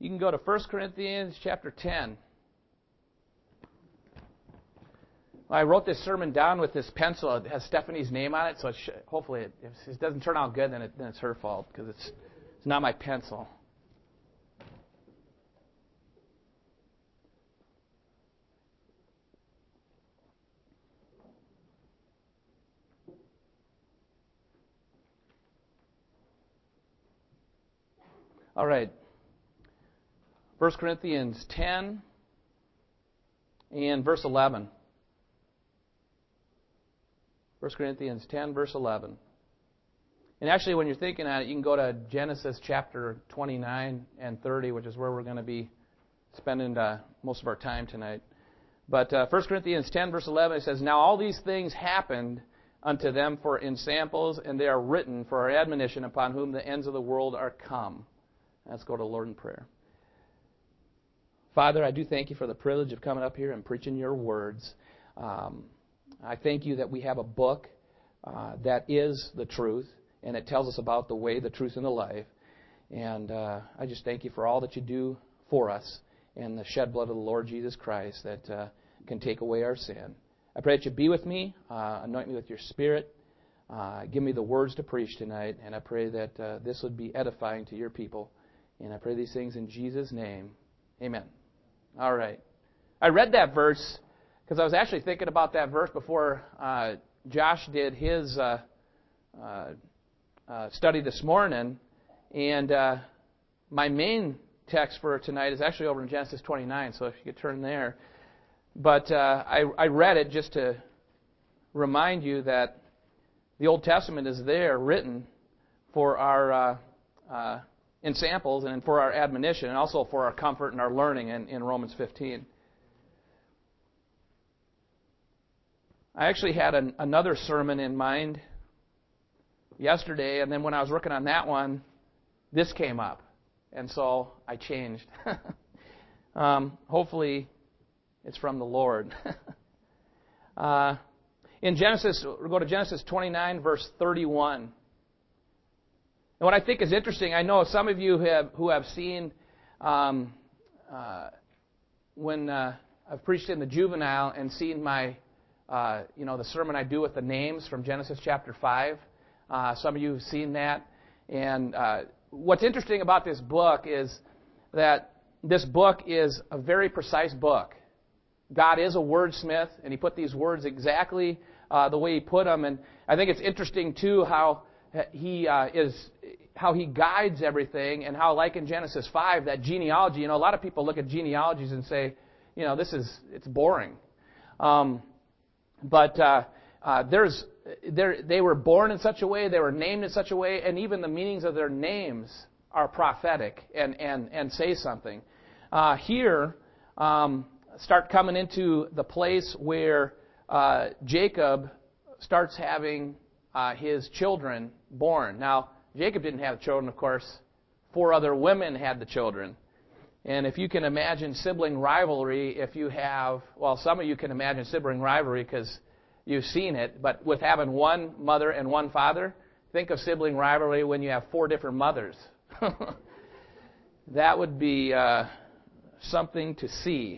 You can go to 1 Corinthians chapter 10. I wrote this sermon down with this pencil. It has Stephanie's name on it, so hopefully if it doesn't turn out good, then it's her fault, because it's not my pencil. All right. 1 Corinthians 10 and verse 11. 1 Corinthians 10, verse 11. And actually, when you're thinking on it, you can go to Genesis chapter 29 and 30, which is where we're going to be spending most of our time tonight. But 1 Corinthians 10, verse 11, it says, "Now all these things happened unto them for ensamples, and they are written for our admonition, upon whom the ends of the world are come." Let's go to the Lord in prayer. Father, I do thank you for the privilege of coming up here and preaching your words. I thank you that we have a book that is the truth, and it tells us about the way, the truth, and the life. And I just thank you for all that you do for us and the shed blood of the Lord Jesus Christ that can take away our sin. I pray that you be with me, anoint me with your Spirit, give me the words to preach tonight, and I pray that this would be edifying to your people. And I pray these things in Jesus' name. Amen. All right. I read that verse because I was actually thinking about that verse before Josh did his study this morning. And my main text for tonight is actually over in Genesis 29, so if you could turn there. But I read it just to remind you that the Old Testament is there written for our ensamples and for our admonition, and also for our comfort and our learning in Romans 15. I actually had another sermon in mind yesterday, and then when I was working on that one, this came up, and so I changed. Hopefully, it's from the Lord. In Genesis, we'll go to Genesis 29, verse 31. And what I think is interesting, I know some of you who have seen when I've preached in the juvenile and seen my, the sermon I do with the names from Genesis chapter 5. Some of you have seen that. And what's interesting about this book is that this book is a very precise book. God is a wordsmith, and He put these words exactly the way He put them. And I think it's interesting, too, how He guides everything, and how, like in Genesis 5, that genealogy, a lot of people look at genealogies and say, it's boring. But they were born in such a way, they were named in such a way, and even the meanings of their names are prophetic and say something. Here, start coming into the place where Jacob starts having his children born. Now, Jacob didn't have children, of course. 4 other women had the children. And if you can imagine sibling rivalry, some of you can imagine sibling rivalry because you've seen it, but with having one mother and one father, think of sibling rivalry when you have 4 different mothers. That would be something to see.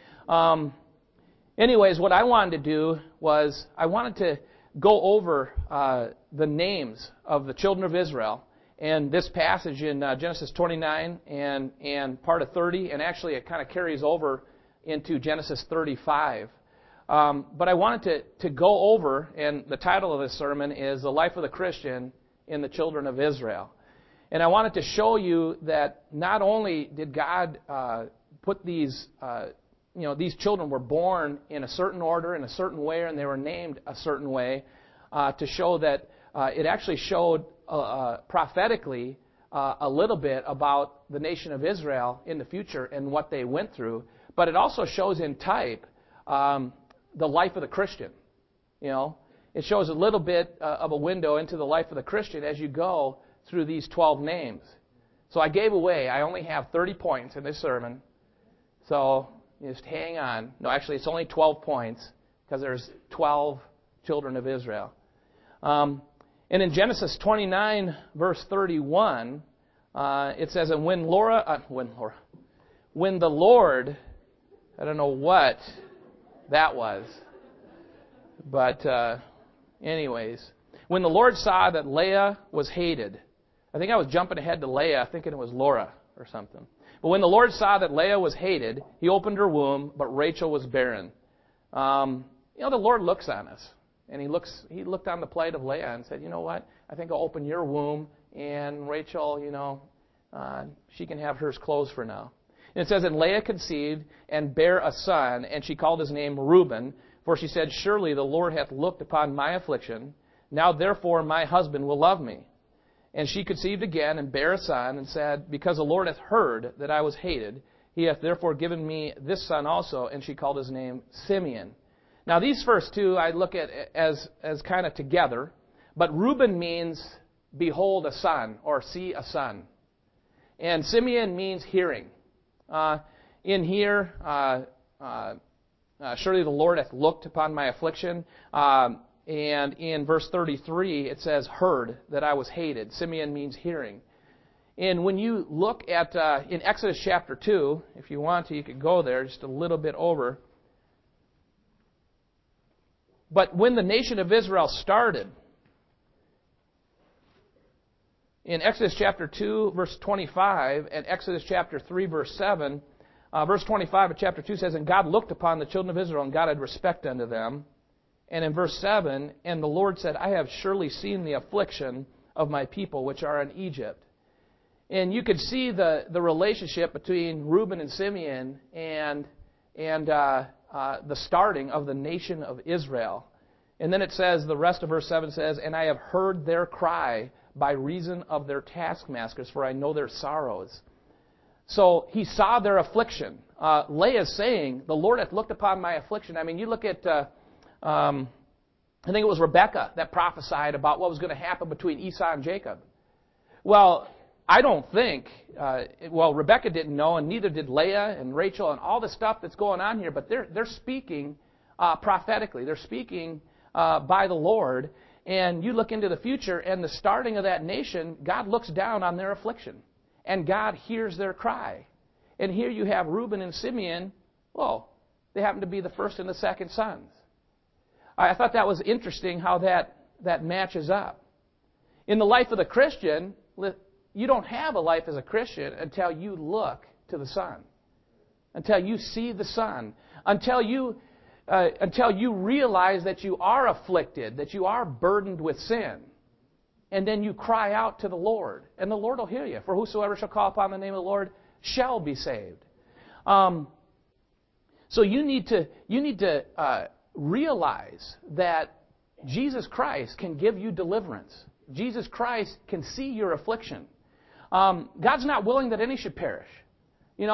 Anyways, what I wanted to do was I wanted to go over the names of the children of Israel, and this passage in Genesis 29 and part of 30, and actually it kind of carries over into Genesis 35. But I wanted to go over, and the title of this sermon is The Life of the Christian in the Children of Israel. And I wanted to show you that not only did God put these children were born in a certain order, in a certain way, and they were named a certain way, to show that it actually showed prophetically a little bit about the nation of Israel in the future and what they went through. But it also shows in type the life of the Christian. It shows a little bit of a window into the life of the Christian as you go through these 12 names. So I only have 30 points in this sermon. So just hang on. No, actually, it's only 12 points because there's 12 children of Israel. And in Genesis 29, verse 31, it says, "And when when the Lord, I don't know what that was, but anyways, when the Lord saw that Leah was hated, I think I was jumping ahead to Leah, thinking it was Laura or something. But when the Lord saw that Leah was hated, He opened her womb, but Rachel was barren. The Lord looks on us, and He looked on the plight of Leah and said, you know what? I think I'll open your womb, and Rachel, she can have hers closed for now. And it says, and Leah conceived and bare a son, and she called his name Reuben, for she said, surely the Lord hath looked upon my affliction. Now therefore my husband will love me. And she conceived again and bare a son, and said, because the Lord hath heard that I was hated, He hath therefore given me this son also. And she called his name Simeon. Now these first two I look at as kind of together, but Reuben means behold a son, or see a son. And Simeon means hearing. In here, surely the Lord hath looked upon my affliction. And in verse 33, it says, heard that I was hated. Simeon means hearing. And when you look at, in Exodus chapter 2, if you want to, you could go there just a little bit over. But when the nation of Israel started, in Exodus chapter 2, verse 25, and Exodus chapter 3, verse 7, verse 25 of chapter 2 says, and God looked upon the children of Israel, and God had respect unto them. And in verse 7, and the Lord said, I have surely seen the affliction of my people which are in Egypt. And you could see the relationship between Reuben and Simeon and the starting of the nation of Israel. And then it says, the rest of verse 7 says, and I have heard their cry by reason of their taskmasters, for I know their sorrows. So He saw their affliction. Leah is saying, the Lord hath looked upon my affliction. I mean, you look at... I think it was Rebekah that prophesied about what was going to happen between Esau and Jacob. Well, I don't think, Rebekah didn't know, and neither did Leah and Rachel and all the stuff that's going on here, but they're speaking prophetically. They're speaking by the Lord, and you look into the future, and the starting of that nation, God looks down on their affliction, and God hears their cry. And here you have Reuben and Simeon, they happen to be the first and the second sons. I thought that was interesting how that matches up. In the life of the Christian, you don't have a life as a Christian until you look to the Son, until you see the Son, until you realize that you are afflicted, that you are burdened with sin, and then you cry out to the Lord, and the Lord will hear you. For whosoever shall call upon the name of the Lord shall be saved. So you need to realize that Jesus Christ can give you deliverance. Jesus Christ can see your affliction. God's not willing that any should perish. In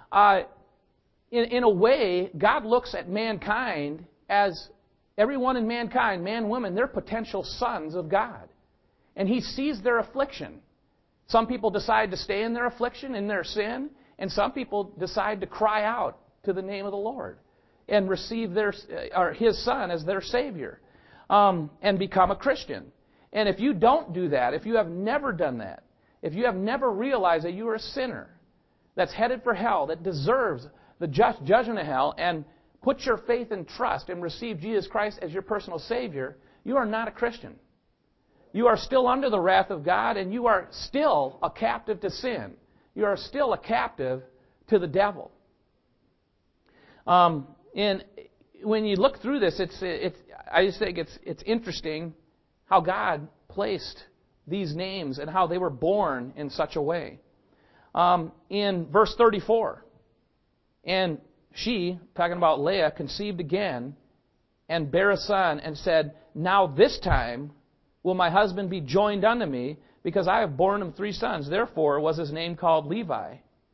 a way, God looks at mankind as everyone in mankind, man, woman, they're potential sons of God. And He sees their affliction. Some people decide to stay in their affliction, in their sin, and some people decide to cry out to the name of the Lord and receive His Son as their Savior, and become a Christian. And if you don't do that, if you have never done that, if you have never realized that you are a sinner that's headed for hell, that deserves the just judgment of hell, and put your faith and trust and receive Jesus Christ as your personal Savior, you are not a Christian. You are still under the wrath of God, and you are still a captive to sin. You are still a captive to the devil. And when you look through this, I just think it's interesting how God placed these names and how they were born in such a way. In verse 34, and she, talking about Leah, conceived again and bare a son and said, now this time will my husband be joined unto me, because I have borne him 3 sons. Therefore was his name called Levi.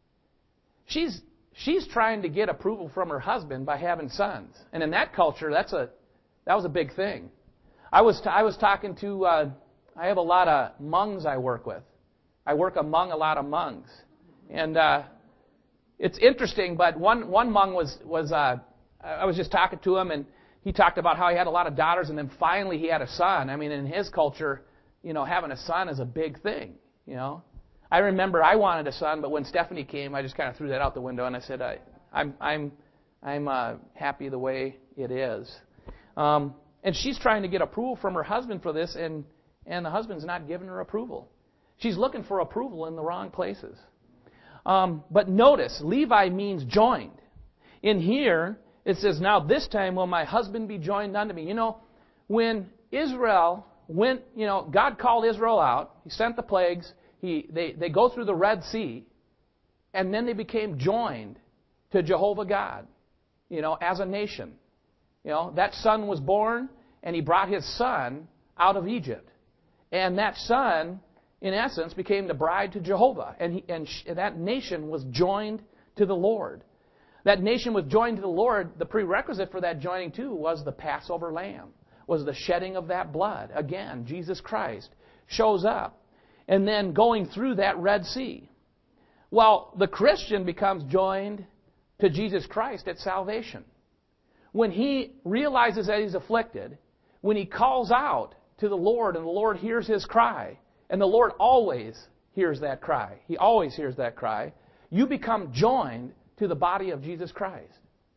She's trying to get approval from her husband by having sons. And in that culture, that was a big thing. I was talking to, I have a lot of Hmongs I work with. I work among a lot of Hmongs. And it's interesting, but one Hmong was I was just talking to him, and he talked about how he had a lot of daughters, and then finally he had a son. I mean, in his culture, having a son is a big thing, I remember I wanted a son, but when Stephanie came, I just kind of threw that out the window, and I said, I'm happy the way it is. And she's trying to get approval from her husband for this, and the husband's not giving her approval. She's looking for approval in the wrong places. But notice, Levi means joined. In here, it says, now this time will my husband be joined unto me. You know, when Israel went, God called Israel out. He sent the plagues. They go through the Red Sea, and then they became joined to Jehovah God, as a nation. That son was born, and he brought his son out of Egypt. And that son, in essence, became the bride to Jehovah. And that nation was joined to the Lord. That nation was joined to the Lord. The prerequisite for that joining, too, was the Passover lamb, was the shedding of that blood. Again, Jesus Christ shows up. And then going through that Red Sea. Well, the Christian becomes joined to Jesus Christ at salvation. When he realizes that he's afflicted, when he calls out to the Lord and the Lord hears his cry, and the Lord always hears that cry. He always hears that cry. You become joined to the body of Jesus Christ.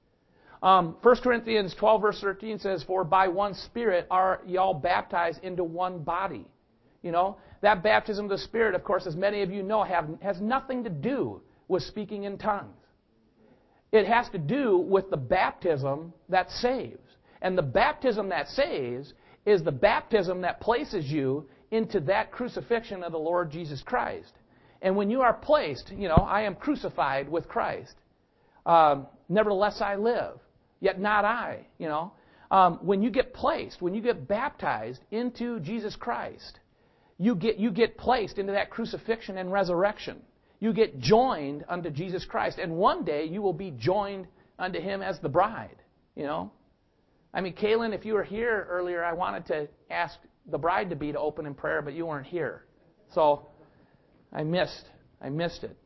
1 Corinthians 12 verse 13 says, for by one Spirit are ye all baptized into one body. That baptism of the Spirit, of course, as many of you know, has nothing to do with speaking in tongues. It has to do with the baptism that saves. And the baptism that saves is the baptism that places you into that crucifixion of the Lord Jesus Christ. And when you are placed, I am crucified with Christ. Nevertheless I live, yet not I. When you get placed, when you get baptized into Jesus Christ, you get placed into that crucifixion and resurrection. You get joined unto Jesus Christ. And one day you will be joined unto Him as the bride. Kaylin, if you were here earlier, I wanted to ask the bride to be to open in prayer, but you weren't here. So I missed it.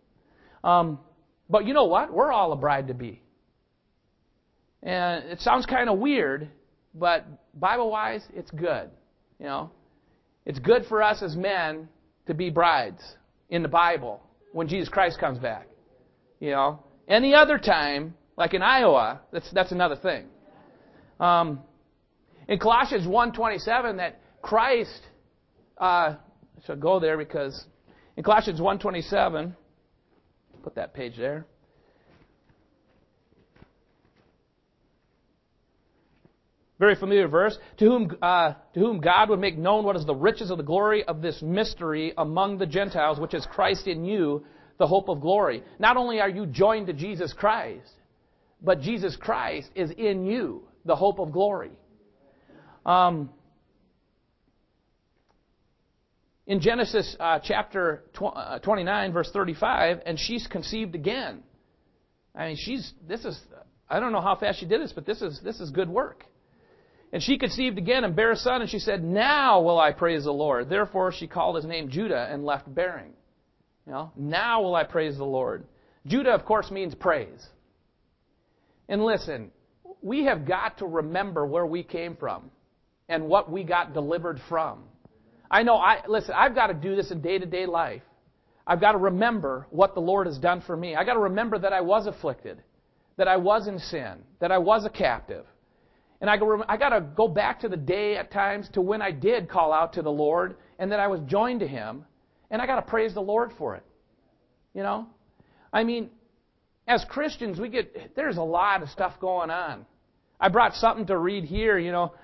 But you know what? We're all a bride to be. And it sounds kind of weird, but Bible-wise, it's good. It's good for us as men to be brides in the Bible when Jesus Christ comes back. Any other time, like in Iowa, that's another thing. In Colossians 1:27, that Christ, I shall go there because in Colossians 1:27, put that page there. Very familiar verse. To whom God would make known what is the riches of the glory of this mystery among the Gentiles, which is Christ in you, the hope of glory. Not only are you joined to Jesus Christ, but Jesus Christ is in you, the hope of glory. In Genesis chapter 29, verse 35, and she's conceived again. I don't know how fast she did this, but this is good work. And she conceived again and bare a son, and she said, now will I praise the Lord. Therefore she called his name Judah and left bearing. Now will I praise the Lord. Judah, of course, means praise. And listen, we have got to remember where we came from and what we got delivered from. I've got to do this in day-to-day life. I've got to remember what the Lord has done for me. I've got to remember that I was afflicted, that I was in sin, that I was a captive. And I got to go back to the day at times to when I did call out to the Lord and that I was joined to Him. And I got to praise the Lord for it. As Christians, there's a lot of stuff going on. I brought something to read here.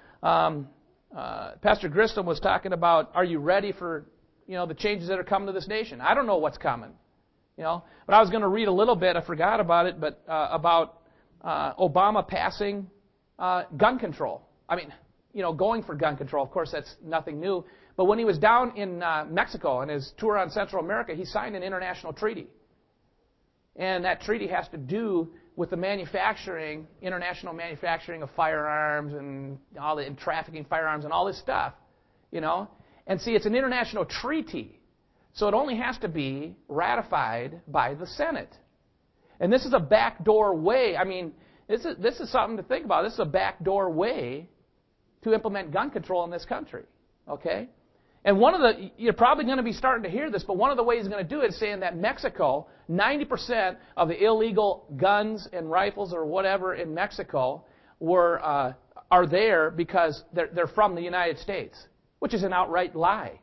Pastor Gristom was talking about, are you ready for, the changes that are coming to this nation? I don't know what's coming. But I was going to read a little bit. I forgot about it, but about Obama passing gun control. Going for gun control. Of course, that's nothing new. But when he was down in Mexico on his tour on Central America, he signed an international treaty. And that treaty has to do with the international manufacturing of firearms and trafficking firearms and all this stuff. And see, it's an international treaty. So it only has to be ratified by the Senate. And this is a backdoor way. This is something to think about. This is a backdoor way to implement gun control in this country. Okay? And you're probably going to be starting to hear this, but one of the ways he's going to do it is saying that Mexico, 90% of the illegal guns and rifles or whatever in Mexico are there because they're from the United States, which is an outright lie.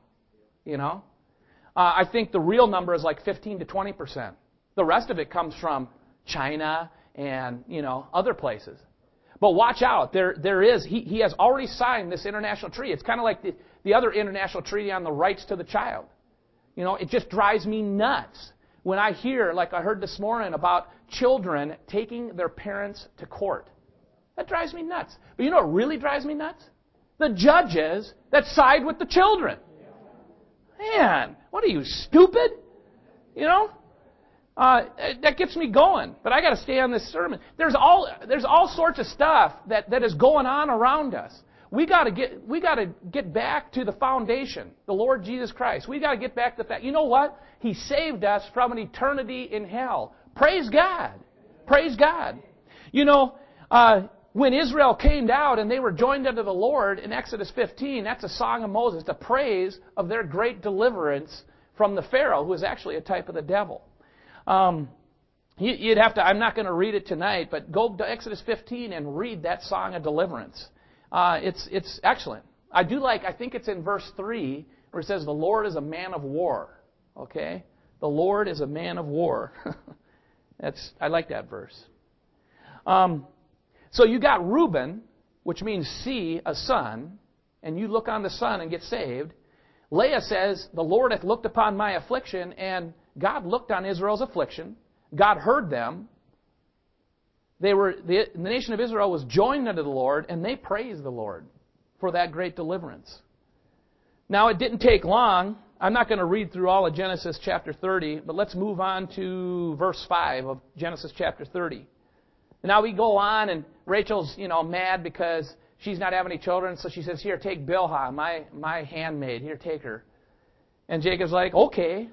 I think the real number is like 15 to 20%. The rest of it comes from China and other places. But watch out, he has already signed this international treaty. It's kind of like the other international treaty on the rights to the child. It just drives me nuts when I hear, like I heard this morning, about children taking their parents to court. That drives me nuts. But you know what really drives me nuts? The judges that side with the children. Man, what are you, stupid? That gets me going. But I got to stay on this sermon. There's all sorts of stuff that is going on around us. We got to get back to the foundation, the Lord Jesus Christ. We got to get back to the fact. You know what? He saved us from an eternity in hell. Praise God. Praise God. When Israel came out and they were joined unto the Lord in Exodus 15, that's a song of Moses, the praise of their great deliverance from the Pharaoh, who is actually a type of the devil. You'd have to, I'm not going to read it tonight, but go to Exodus 15 and read that song of deliverance. It's excellent. I think it's in verse 3 where it says, the Lord is a man of war. Okay? The Lord is a man of war. I like that verse. So you got Reuben, which means see a son, and you look on the son and get saved. Leah says, the Lord hath looked upon my affliction, and God looked on Israel's affliction. God heard them. The nation of Israel was joined unto the Lord, and they praised the Lord for that great deliverance. Now, it didn't take long. I'm not going to read through all of Genesis chapter 30, but let's move on to verse 5 of Genesis chapter 30. Now we go on, and Rachel's, mad because she's not having any children, so she says, here, take Bilhah, my handmaid. Here, take her. And Jacob's like, okay.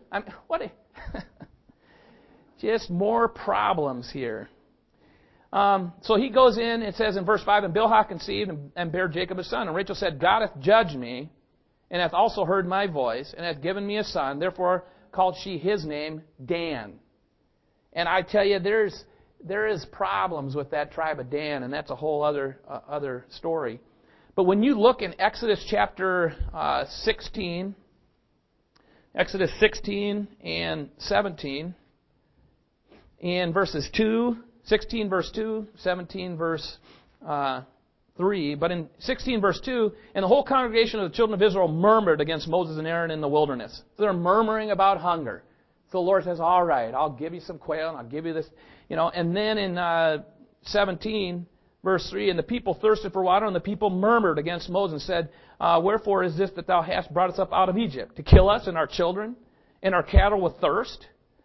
Just more problems here. So he goes in, it says in verse 5, and Bilhah conceived and bare Jacob a son. And Rachel said, God hath judged me, and hath also heard my voice, and hath given me a son. Therefore called she his name Dan. And I tell you, there is problems with that tribe of Dan, and that's a whole other story. But when you look in Exodus chapter 16, Exodus 16 and 17, in verses 2, 16 verse 2, 17 verse 3, but in 16 verse 2, and the whole congregation of the children of Israel murmured against Moses and Aaron in the wilderness. So they're murmuring about hunger. So the Lord says, all right, I'll give you some quail, and I'll give you this. And then in 17, verse 3, and the people thirsted for water, and the people murmured against Moses and said, wherefore is this that thou hast brought us up out of Egypt? To kill us and our children and our cattle with thirst?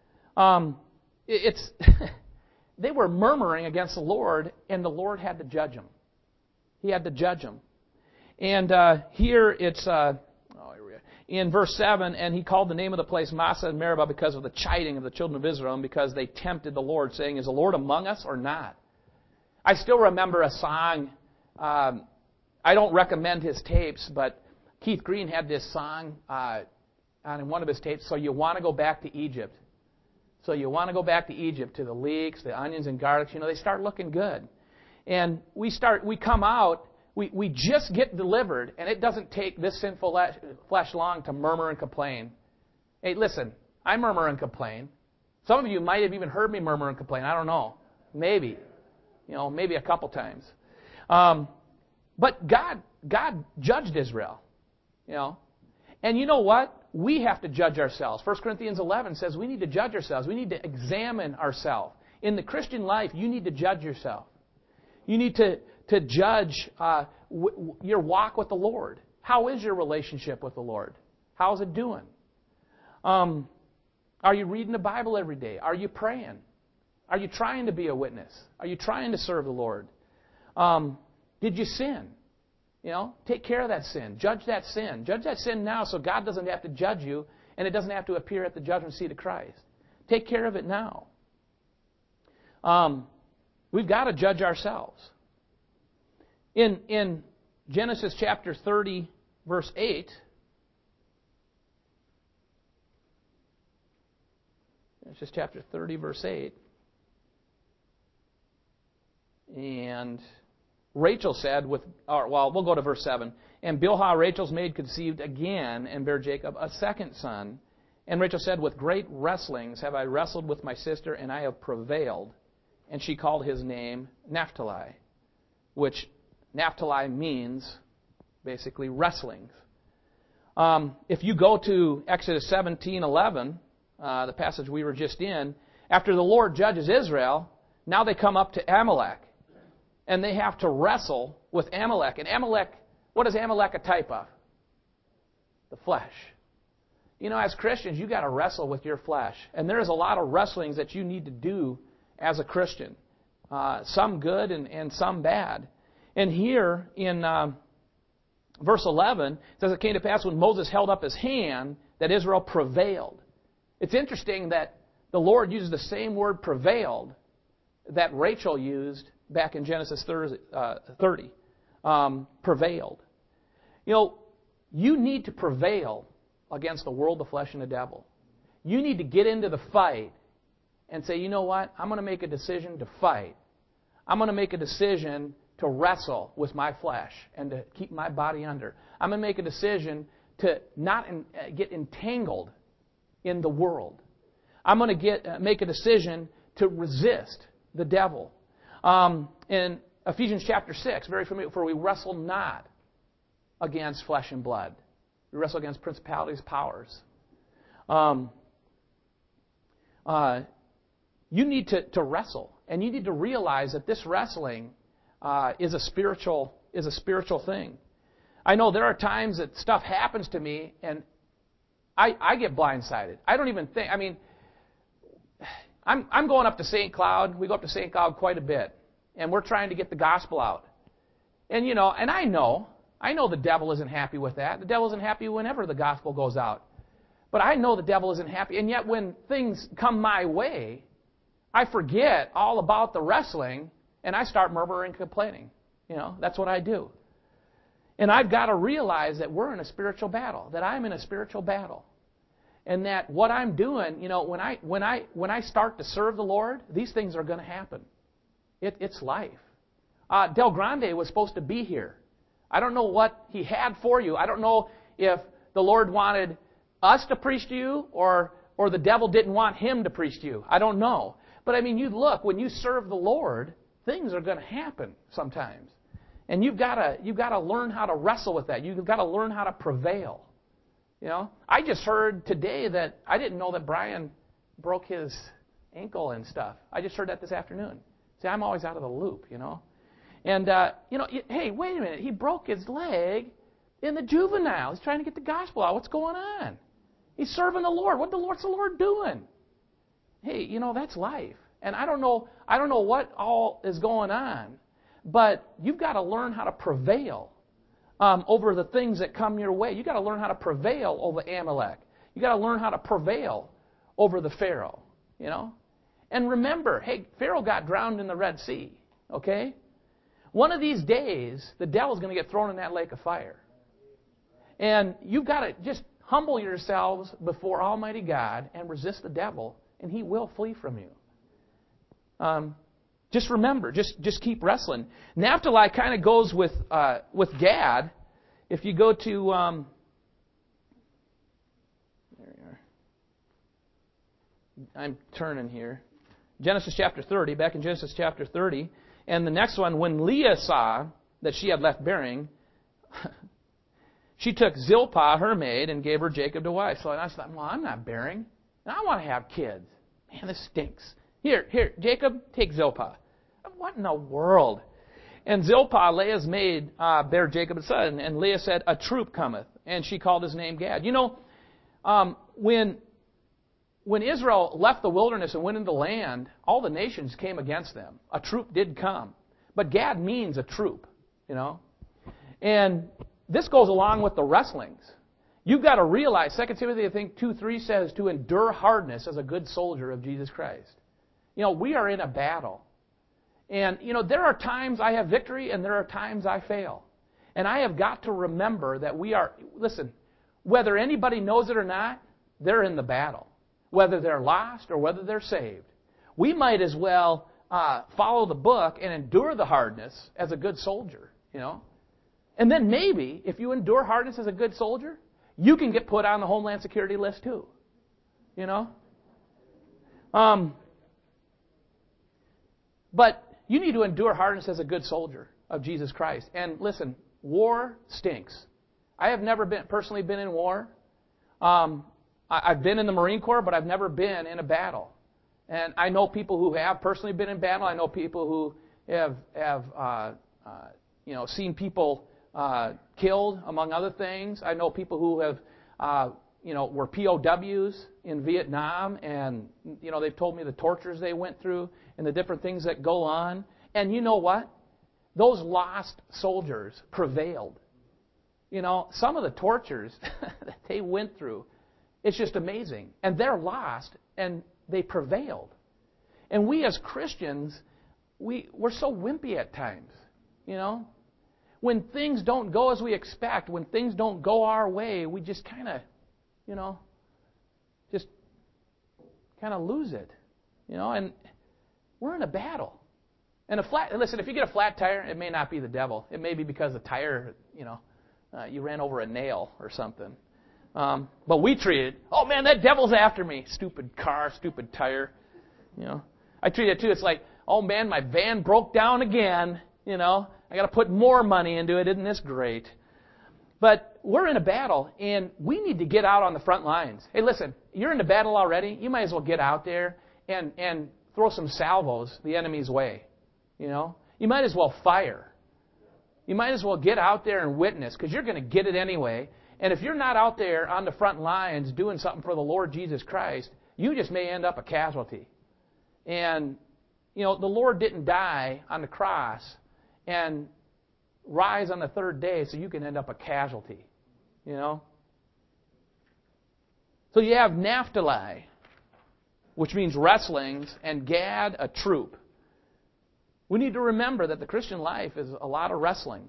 They were murmuring against the Lord, and the Lord had to judge them. He had to judge them. And here it's... in verse 7, and he called the name of the place Massah and Meribah because of the chiding of the children of Israel and because they tempted the Lord, saying, is the Lord among us or not? I still remember a song. I don't recommend his tapes, but Keith Green had this song on one of his tapes, So You Want to Go Back to Egypt. So you want to go back to Egypt, to the leeks, the onions and garlics. They start looking good. And we come out, we just get delivered, and it doesn't take this sinful flesh long to murmur and complain. Hey, listen, I murmur and complain. Some of you might have even heard me murmur and complain. I don't know. Maybe. Maybe a couple times. But God judged Israel. And you know what? We have to judge ourselves. 1 Corinthians 11 says we need to judge ourselves. We need to examine ourselves. In the Christian life, you need to judge yourself. You need to judge your walk with the Lord. How is your relationship with the Lord? How's it doing? Are you reading the Bible every day? Are you praying? Are you trying to be a witness? Are you trying to serve the Lord? Did you sin? Take care of that sin. Judge that sin. Judge that sin now so God doesn't have to judge you and it doesn't have to appear at the judgment seat of Christ. Take care of it now. We've got to judge ourselves. In Genesis chapter 30, verse 8, Genesis chapter 30, verse 8. And Rachel said, we'll go to verse 7. And Bilhah, Rachel's maid, conceived again and bare Jacob a second son. And Rachel said, with great wrestlings have I wrestled with my sister, and I have prevailed. And she called his name Naphtali, which Naphtali means basically wrestlings. If you go to Exodus 17:11, the passage we were just in, after the Lord judges Israel, now they come up to Amalek. And they have to wrestle with Amalek. And Amalek, what is Amalek a type of? The flesh. You know, as Christians, you've got to wrestle with your flesh. And there's a lot of wrestlings that you need to do as a Christian. Some good and some bad. And here in verse 11, it says, it came to pass when Moses held up his hand that Israel prevailed. It's interesting that the Lord uses the same word prevailed that Rachel used back in Genesis 30. Prevailed. You know, you need to prevail against the world, the flesh, and the devil. You need to get into the fight and say, you know what? I'm going to make a decision to fight. I'm going to make a decision to wrestle with my flesh and to keep my body under. I'm going to make a decision to not get entangled in the world. I'm going to make a decision to resist the devil. In Ephesians chapter 6, very familiar, for we wrestle not against flesh and blood. We wrestle against principalities, powers. You need to wrestle, and you need to realize that this wrestling is a spiritual thing. I know there are times that stuff happens to me, and I get blindsided. I don't even think. I mean, I'm going up to St. Cloud. We go up to St. Cloud quite a bit, and we're trying to get the gospel out. And you know, and I know the devil isn't happy with that. The devil isn't happy whenever the gospel goes out. But I know the devil isn't happy, and yet when things come my way, I forget all about the wrestling, and I start murmuring and complaining. You know, that's what I do. And I've got to realize that we're in a spiritual battle, that I'm in a spiritual battle. And that what I'm doing, you know, when I start to serve the Lord, these things are going to happen. It's life. Del Grande was supposed to be here. I don't know what he had for you. I don't know if the Lord wanted us to preach to you or the devil didn't want him to preach to you. I don't know. But I mean, you look, when you serve the Lord, things are going to happen sometimes. And you've got to learn how to wrestle with that. You've got to learn how to prevail. You know, I just heard today that I didn't know that Brian broke his ankle and stuff. I just heard that this afternoon. See, I'm always out of the loop, you know. And, you know, hey, wait a minute. He broke his leg in the juvenile. He's trying to get the gospel out. What's going on? He's serving the Lord. What's the Lord doing? Hey, you know, that's life. And I don't know what all is going on, but you've got to learn how to prevail over the things that come your way. You've got to learn how to prevail over Amalek. You've got to learn how to prevail over the Pharaoh, you know. And remember, hey, Pharaoh got drowned in the Red Sea, okay? One of these days, the devil's going to get thrown in that lake of fire. And you've got to just humble yourselves before Almighty God and resist the devil, and he will flee from you. Just remember, just keep wrestling. Naphtali kind of goes with Gad. If you go to there you are. I'm turning here. Genesis chapter 30, back in Genesis chapter 30. And the next one, when Leah saw that she had left bearing, she took Zilpah, her maid, and gave her Jacob to wife. So I thought, well, I'm not bearing. And I want to have kids. Man, this stinks. Here, Jacob, take Zilpah. What in the world? And Zilpah, Leah's maid, bare Jacob a son. And Leah said, a troop cometh. And she called his name Gad. You know, when Israel left the wilderness and went into the land, all the nations came against them. A troop did come. But Gad means a troop, you know. And this goes along with the wrestlings. You've got to realize, 2 Timothy, I think, 2:3 says, to endure hardness as a good soldier of Jesus Christ. You know, we are in a battle. And, you know, there are times I have victory and there are times I fail. And I have got to remember that we are, listen, whether anybody knows it or not, they're in the battle. whether they're lost or whether they're saved. We might as well follow the book and endure the hardness as a good soldier, you know. And then maybe, if you endure hardness as a good soldier, you can get put on the Homeland Security list too, you know. But you need to endure hardness as a good soldier of Jesus Christ. And listen, war stinks. I have never personally been in war. I've been in the Marine Corps, but I've never been in a battle. And I know people who have personally been in battle. I know people who have seen people killed, among other things. I know people who have, were POWs in Vietnam, and they've told me the tortures they went through and the different things that go on. And you know what? Those lost soldiers prevailed. Some of the tortures that they went through, it's just amazing. And they're lost, and they prevailed. And we as Christians, we're so wimpy at times, When things don't go as we expect, when things don't go our way, we just kind of, lose it, and we're in a battle. And listen, if you get a flat tire, it may not be the devil. It may be because the tire, you ran over a nail or something. But we treat it, oh man, that devil's after me. Stupid car, stupid tire. I treat it too. It's like, oh man, my van broke down again. I got to put more money into it. Isn't this great? But we're in a battle, and we need to get out on the front lines. Hey, listen, you're in the battle already. You might as well get out there and throw some salvos the enemy's way. You might as well fire. You might as well get out there and witness, because you're going to get it anyway. And if you're not out there on the front lines doing something for the Lord Jesus Christ, you just may end up a casualty. And, the Lord didn't die on the cross and rise on the third day so you can end up a casualty, So you have Naphtali, which means wrestlings, and Gad, a troop. We need to remember that the Christian life is a lot of wrestling,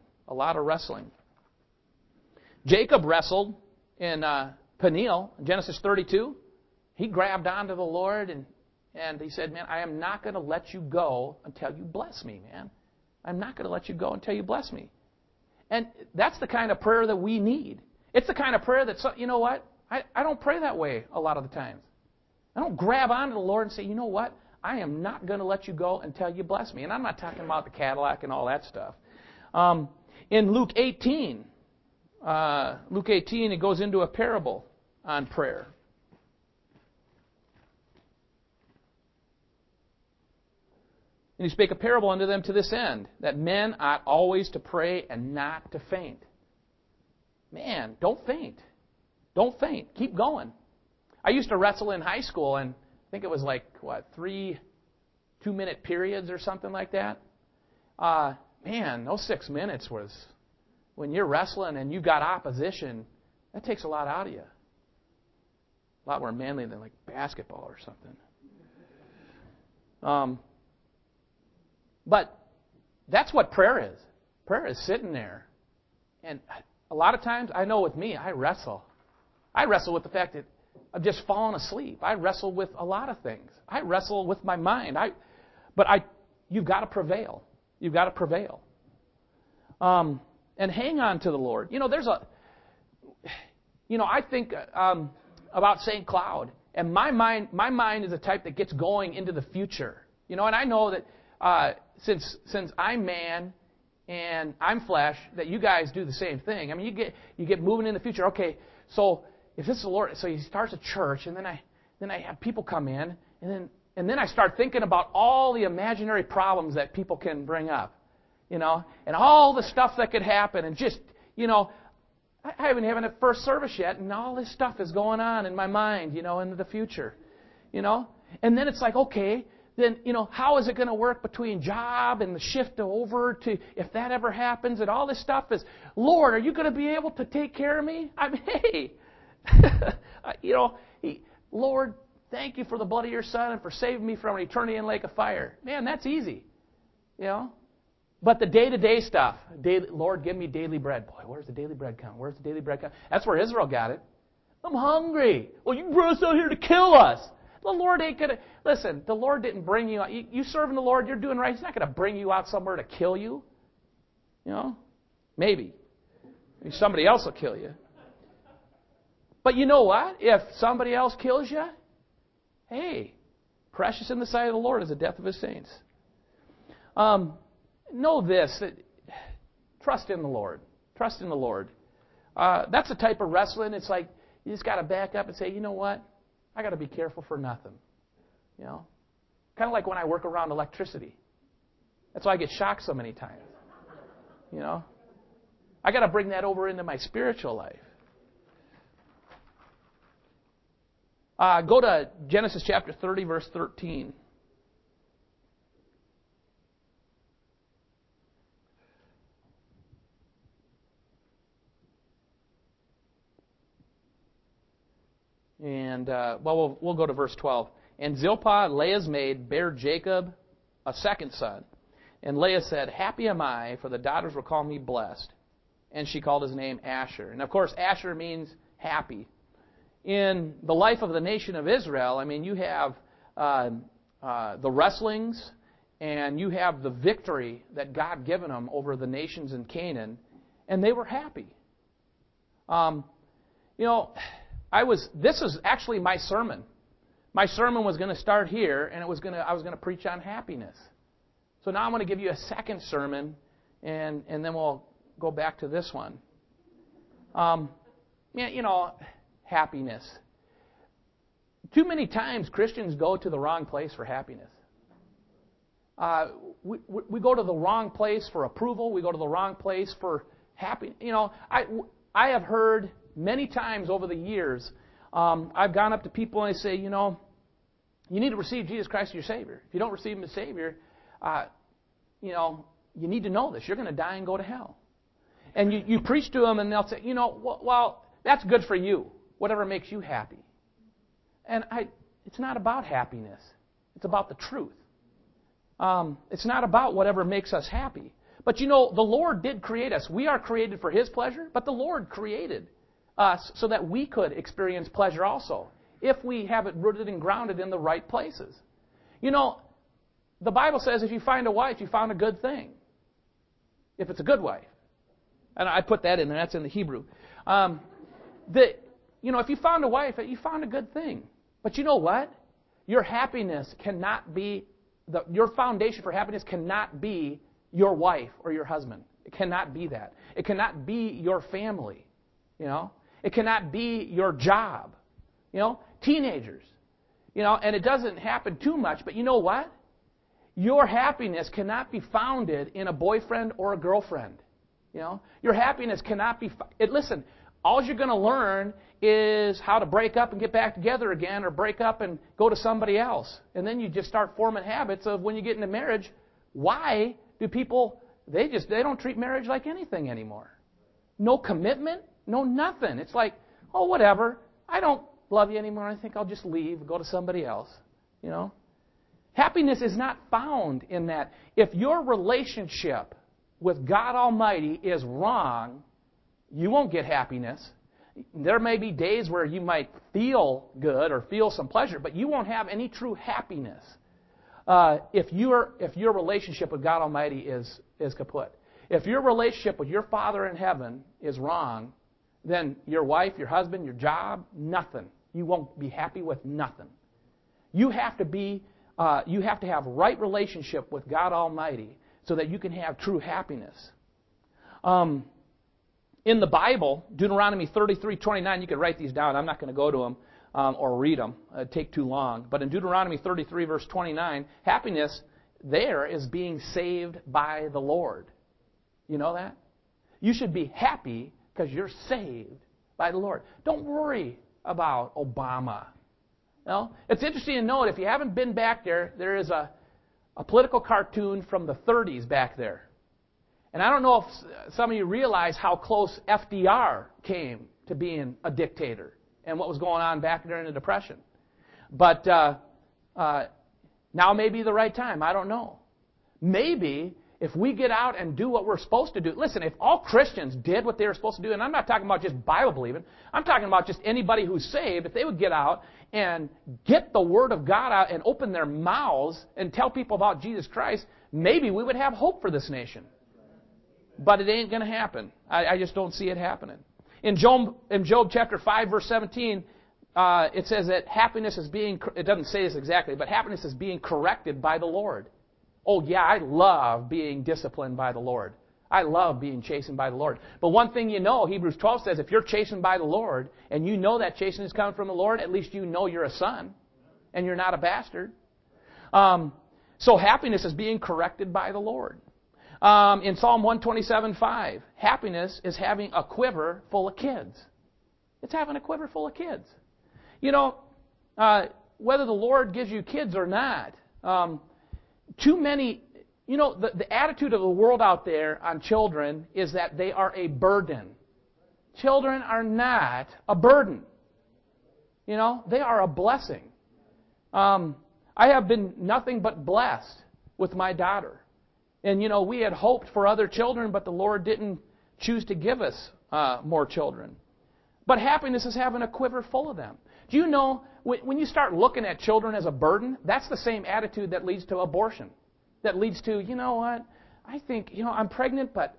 Jacob wrestled in Peniel, in Genesis 32. He grabbed onto the Lord and he said, man, I am not going to let you go until you bless me, man. I'm not going to let you go until you bless me. And that's the kind of prayer that we need. It's the kind of prayer that, you know what? I don't pray that way a lot of the times. I don't grab onto the Lord and say, you know what? I am not going to let you go until you bless me. And I'm not talking about the Cadillac and all that stuff. In Luke 18, it goes into a parable on prayer. And he spake a parable unto them to this end, that men ought always to pray and not to faint. Man, don't faint. Don't faint. Keep going. I used to wrestle in high school, and I think it was like, 3 2-minute periods or something like that. Man, those 6 minutes was, when you're wrestling and you got opposition, that takes a lot out of you. A lot more manly than like basketball or something. But that's what prayer is. Prayer is sitting there. And a lot of times, I know with me, I wrestle. I wrestle with the fact that I've just fallen asleep. I wrestle with a lot of things. I wrestle with my mind. You've got to prevail. You've got to prevail. And hang on to the Lord. I think about St. Cloud. And my mind is the type that gets going into the future. And I know that since I'm man and I'm flesh, that you guys do the same thing. I mean, you get moving in the future. Okay, so if this is the Lord, so He starts a church, and then I have people come in, and then I start thinking about all the imaginary problems that people can bring up, and all the stuff that could happen, and just, I haven't had a first service yet, and all this stuff is going on in my mind, into the future, and then it's like, okay, then, how is it going to work between job and the shift over to, if that ever happens, and all this stuff is, Lord, are you going to be able to take care of me? I mean, hey, Lord, thank you for the blood of your Son and for saving me from an eternity in lake of fire. Man, that's easy, But the day-to-day stuff, Lord, give me daily bread. Boy, where's the daily bread come? Where's the daily bread come? That's where Israel got it. I'm hungry. Well, you brought us out here to kill us. The Lord ain't going to, listen, the Lord didn't bring you out. You serving the Lord, you're doing right. He's not going to bring you out somewhere to kill you. You know? Maybe somebody else will kill you. But you know what? If somebody else kills you, hey, precious in the sight of the Lord is the death of His saints. Know this, that trust in the Lord. Trust in the Lord. That's a type of wrestling. It's like you just got to back up and say, you know what? I got to be careful for nothing. You know, kind of like when I work around electricity. That's why I get shocked so many times. You know, I got to bring that over into my spiritual life. Go to Genesis chapter 30, verse 13. And, we'll go to verse 12. And Zilpah, Leah's maid, bare Jacob a second son. And Leah said, happy am I, for the daughters will call me blessed. And she called his name Asher. And, of course, Asher means happy. In the life of the nation of Israel, I mean, you have the wrestlings, and you have the victory that God given them over the nations in Canaan, and they were happy. This is actually my sermon. My sermon was going to start here, and I was going to preach on happiness. So now I'm going to give you a second sermon, and then we'll go back to this one. Happiness. Too many times Christians go to the wrong place for happiness. We go to the wrong place for approval. We go to the wrong place for happiness. I have heard many times over the years, I've gone up to people and I say, you need to receive Jesus Christ as your Savior. If you don't receive Him as Savior, you need to know this. You're going to die and go to hell. And you preach to them and they'll say, well, that's good for you. Whatever makes you happy. And it's not about happiness. It's about the truth. It's not about whatever makes us happy. But the Lord did create us. We are created for His pleasure, but the Lord created us so that we could experience pleasure also, if we have it rooted and grounded in the right places. The Bible says if you find a wife, you found a good thing. If it's a good wife. And I put that in there. That's in the Hebrew. If you found a wife, you found a good thing. But you know what? Your happiness cannot be, your foundation for happiness cannot be your wife or your husband. It cannot be that. It cannot be your family. It cannot be your job. Teenagers. And it doesn't happen too much, but you know what? Your happiness cannot be founded in a boyfriend or a girlfriend. Your happiness cannot be... Listen, all you're going to learn is how to break up and get back together again, or break up and go to somebody else. And then you just start forming habits of when you get into marriage. Why do people... They don't treat marriage like anything anymore. No commitment, no nothing. It's like, oh, whatever. I don't love you anymore. I think I'll just leave and go to somebody else. Happiness is not found in that. If your relationship with God Almighty is wrong, you won't get happiness. There may be days where you might feel good or feel some pleasure, but you won't have any true happiness if your relationship with God Almighty is kaput. If your relationship with your Father in heaven is wrong, then your wife, your husband, your job, nothing. You won't be happy with nothing. You have to have right relationship with God Almighty so that you can have true happiness. In the Bible, Deuteronomy 33:29, you can write these down. I'm not going to go to them or read them. It'd take too long. But in Deuteronomy 33, verse 29, happiness there is being saved by the Lord. You know that? You should be happy because you're saved by the Lord. Don't worry about Obama. It's interesting to note, if you haven't been back there, there is a political cartoon from the 30s back there. And I don't know if some of you realize how close FDR came to being a dictator and what was going on back during the Depression. But now may be the right time. I don't know. Maybe if we get out and do what we're supposed to do, listen, if all Christians did what they were supposed to do, and I'm not talking about just Bible believing, I'm talking about just anybody who's saved, if they would get out and get the Word of God out and open their mouths and tell people about Jesus Christ, maybe we would have hope for this nation. But it ain't going to happen. I just don't see it happening. In Job chapter 5, verse 17, it says that happiness is being, it doesn't say this exactly, but happiness is being corrected by the Lord. Oh yeah, I love being disciplined by the Lord. I love being chastened by the Lord. But one thing you know, Hebrews 12 says, if you're chastened by the Lord, and you know that chastening is coming from the Lord, at least you know you're a son, and you're not a bastard. So happiness is being corrected by the Lord. In Psalm 127:5, happiness is having a quiver full of kids. It's having a quiver full of kids. You know, whether the Lord gives you kids or not, too many, you know, the attitude of the world out there on children is that they are a burden. Children are not a burden. You know, they are a blessing. I have been nothing but blessed with my daughter. And, you know, we had hoped for other children, but the Lord didn't choose to give us more children. But happiness is having a quiver full of them. Do you know, when you start looking at children as a burden, that's the same attitude that leads to abortion. That leads to, you know what, I think, you know, I'm pregnant, but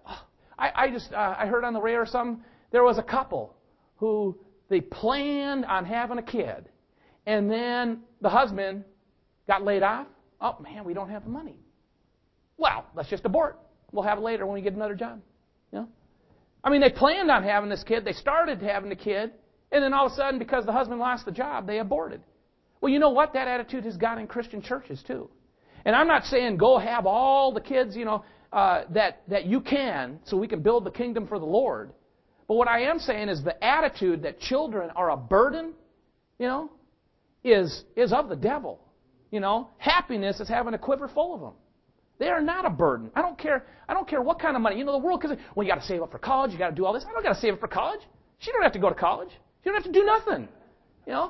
I heard on the radio or something, there was a couple who they planned on having a kid. And then the husband got laid off. Oh, man, we don't have the money. Well, let's just abort. We'll have it later when we get another job. You know? I mean, they planned on having this kid. They started having the kid. And then all of a sudden, because the husband lost the job, they aborted. Well, you know what? That attitude has got in Christian churches, too. And I'm not saying go have all the kids, you know, that you can so we can build the kingdom for the Lord. But what I am saying is the attitude that children are a burden, you know, is of the devil. You know, happiness is having a quiver full of them. They are not a burden. I don't care what kind of money. You know, the world, because, well, you got to save up for college. You got to do all this. I don't got to save up for college. She don't have to go to college. She don't have to do nothing. You know?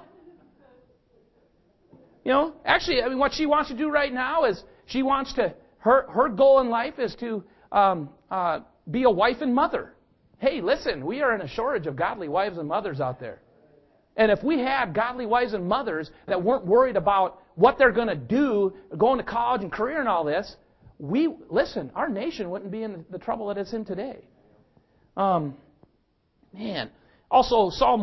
You know, actually, I mean, what she wants to do right now is she wants to, her goal in life is to be a wife and mother. Hey, listen, we are in a shortage of godly wives and mothers out there. And if we had godly wives and mothers that weren't worried about what they're going to do, going to college and career and all this, our nation wouldn't be in the trouble that it's in today. Man. Also, Psalm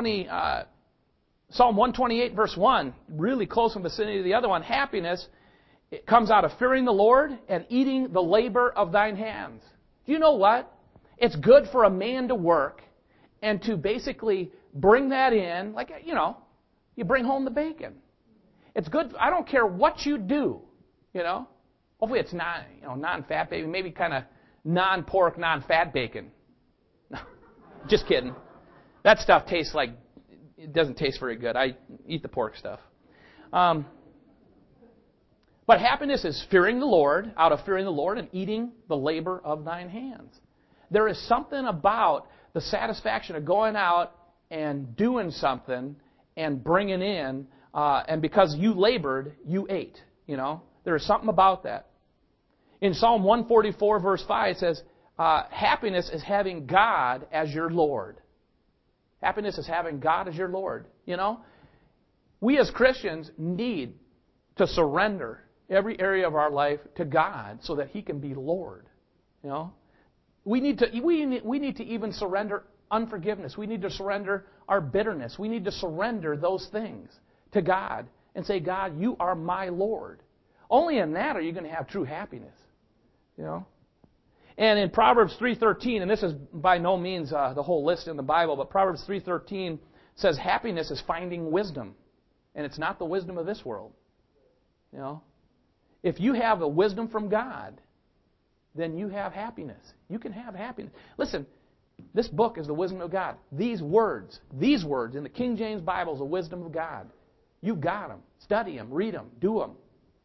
128, verse 1, really close in vicinity to the other one. Happiness, it comes out of fearing the Lord and eating the labor of thine hands. Do you know what? It's good for a man to work and to basically bring that in, like, you know, you bring home the bacon. It's good. I don't care what you do, you know. Hopefully it's non-fat bacon, maybe kind of non-pork, non-fat bacon. No, just kidding. That stuff tastes like, it doesn't taste very good. I eat the pork stuff. But happiness is fearing the Lord, out of fearing the Lord, and eating the labor of thine hands. There is something about the satisfaction of going out and doing something and bringing in, and because you labored, you ate. You know, there is something about that. In Psalm 144, verse 5, it says, happiness is having God as your Lord. Happiness is having God as your Lord. You know, we as Christians need to surrender every area of our life to God so that He can be Lord. You know, we need to even surrender unforgiveness. We need to surrender our bitterness. We need to surrender those things to God and say, God, you are my Lord. Only in that are you going to have true happiness. You know. And in Proverbs 3:13, and this is by no means the whole list in the Bible, but Proverbs 3:13 says happiness is finding wisdom, and it's not the wisdom of this world. You know, if you have the wisdom from God, then you have happiness. You can have happiness. Listen, this book is the wisdom of God. These words in the King James Bible is the wisdom of God. You've got them. Study them, read them, do them.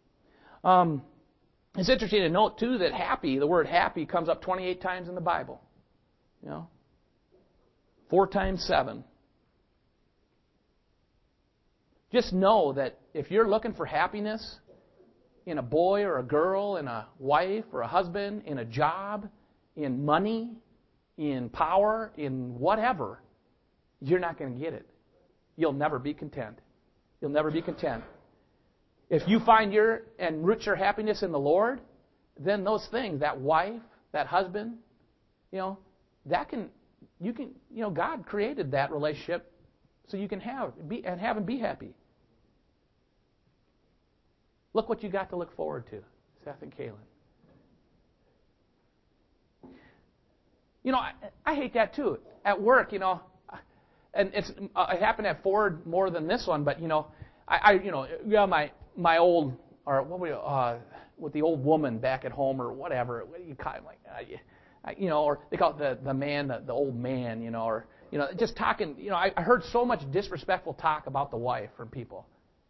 It's interesting to note, too, that the word happy comes up 28 times in the Bible. You know, 4 times 7. Just know that if you're looking for happiness, in a boy or a girl, in a wife or a husband, in a job, in money, in power, in whatever, you're not going to get it. You'll never be content. You'll never be content. If you find and root your happiness in the Lord, then those things, that wife, that husband, God created that relationship so you can have and be happy. Look what you got to look forward to, Seth and Kaylin. I hate that too. At work, and it happened at Ford more than this one, but my old, or what we with the old woman back at home or whatever. What do you call it? Or they call it the man, the old man, or just talking. I heard so much disrespectful talk about the wife from people.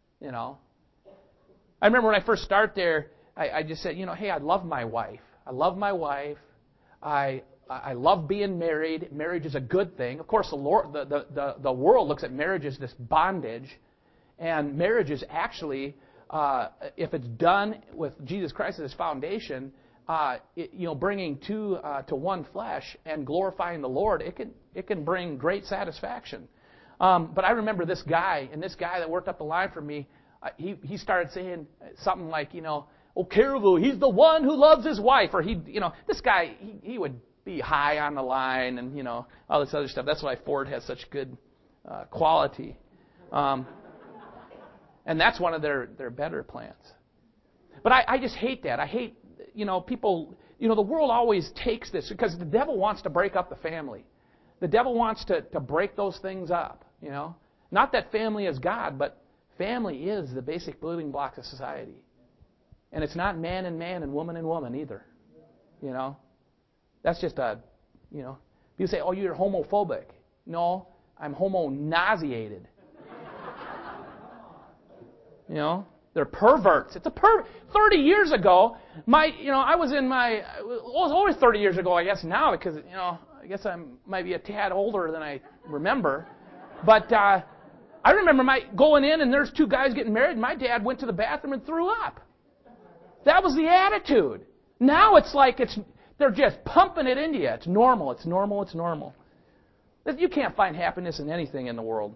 I remember when I first started there, I just said, hey, I love my wife. I love my wife. I love being married. Marriage is a good thing. Of course, the world looks at marriage as this bondage, and marriage is actually, if it's done with Jesus Christ as its foundation, bringing two to one flesh and glorifying the Lord, it can bring great satisfaction. But I remember this guy that worked up the line for me. He started saying something like, Caribou, he's the one who loves his wife, or this guy he would be high on the line and all this other stuff. That's why Ford has such good quality, and that's one of their better plants. But I just hate that. I hate people. The world always takes this because the devil wants to break up the family. The devil wants to break those things up. Not that family is God, but family is the basic building blocks of society. And it's not man and man and woman either. That's just people say, oh, you're homophobic. No, I'm homo-nauseated. They're perverts. It's a 30 years ago, I was in it was over 30 years ago, I guess now, because, I guess I might be a tad older than I remember. But, I remember going in and there's two guys getting married and my dad went to the bathroom and threw up. That was the attitude. Now it's like they're just pumping it into you. It's normal. It's normal. It's normal. You can't find happiness in anything in the world.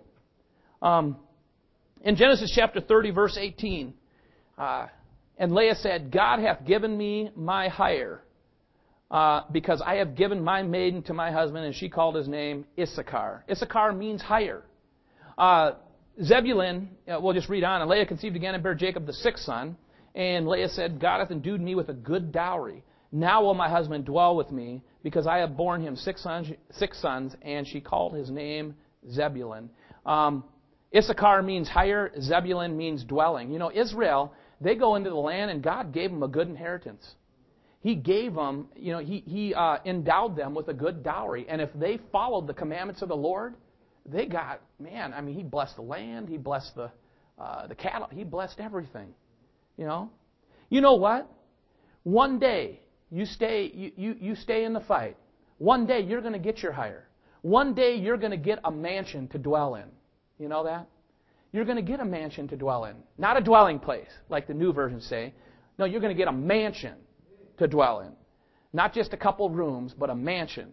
In Genesis chapter 30, verse 18, and Leah said, God hath given me my hire, because I have given my maiden to my husband, and she called his name Issachar. Issachar means hire. Zebulun, we'll just read on. And Leah conceived again and bare Jacob the sixth son. And Leah said, God hath endued me with a good dowry. Now will my husband dwell with me, because I have borne him six sons, and she called his name Zebulun. Issachar means hire. Zebulun means dwelling. Israel, they go into the land, and God gave them a good inheritance. He gave them, He endowed them with a good dowry. And if they followed the commandments of the Lord, they got, He blessed the land. He blessed the cattle. He blessed everything. You know what? One day you stay in the fight. One day you're going to get your hire. One day you're going to get a mansion to dwell in. You know that? You're going to get a mansion to dwell in, not a dwelling place like the new versions say. No, you're going to get a mansion to dwell in, not just a couple rooms, but a mansion.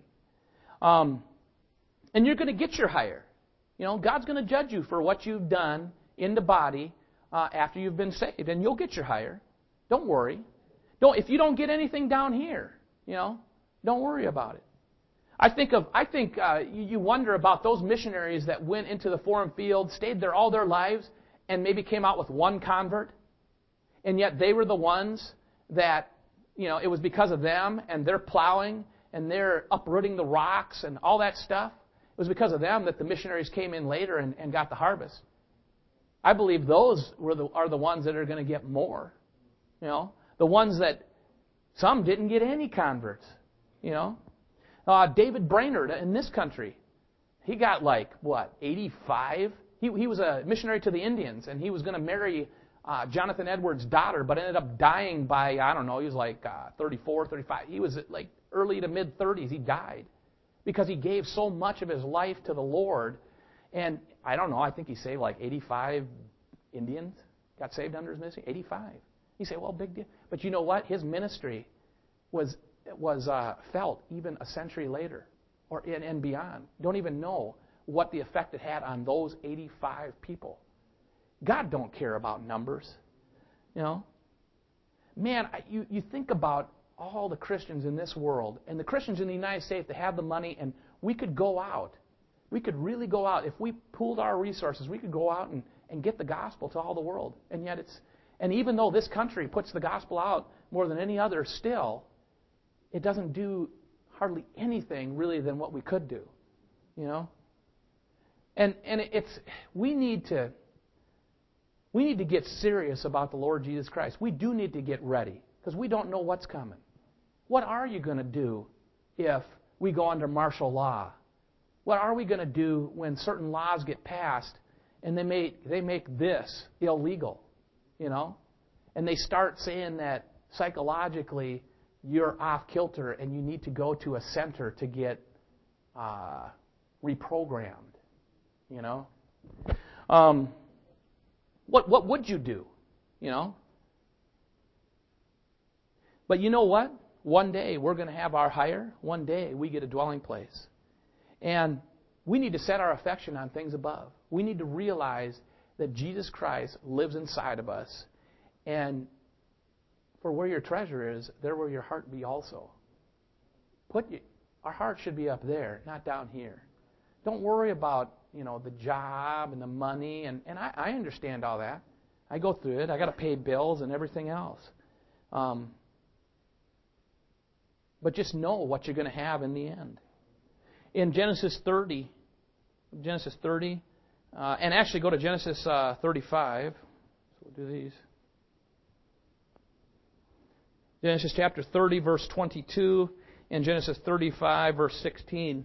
And you're going to get your hire. God's going to judge you for what you've done in the body after you've been saved, and you'll get your hire. Don't worry. If you don't get anything down here, don't worry about it. I think you wonder about those missionaries that went into the foreign field, stayed there all their lives, and maybe came out with one convert, and yet they were the ones that it was because of them and their plowing and their uprooting the rocks and all that stuff. It was because of them that the missionaries came in later and got the harvest. I believe those are the ones that are going to get more. The ones that some didn't get any converts. David Brainerd in this country, he got 85? He was a missionary to the Indians, and he was going to marry Jonathan Edwards' daughter, but ended up dying by, he was 34, 35. He was early to mid-30s. He died because he gave so much of his life to the Lord. And I think he saved 85 Indians, got saved under his ministry. 85. You say, well, big deal. But you know what? His ministry was felt even a century later and beyond. Don't even know what the effect it had on those 85 people. God don't care about numbers. You know? Man, you think about all the Christians in this world and the Christians in the United States that have the money, and we could go out. We could really go out. If we pooled our resources, we could go out and get the gospel to all the world. And yet and even though this country puts the gospel out more than any other, still, it doesn't do hardly anything really than what we could do. You know? And we need to get serious about the Lord Jesus Christ. We do need to get ready because we don't know what's coming. What are you going to do if we go under martial law? What are we going to do when certain laws get passed and they make this illegal, you know? And they start saying that psychologically you're off kilter and you need to go to a center to get reprogrammed, you know? What would you do, you know? But you know what? One day we're going to have our hire. One day we get a dwelling place. And we need to set our affection on things above. We need to realize that Jesus Christ lives inside of us. And for where your treasure is, there will your heart be also. Our heart should be up there, not down here. Don't worry about, you know, the job and the money. And I understand all that. I go through it. I got to pay bills and everything else. But just know what you're going to have in the end. In Genesis 30, and actually go to Genesis 35. So we'll do these. Genesis chapter 30, verse 22, and Genesis 35, verse 16.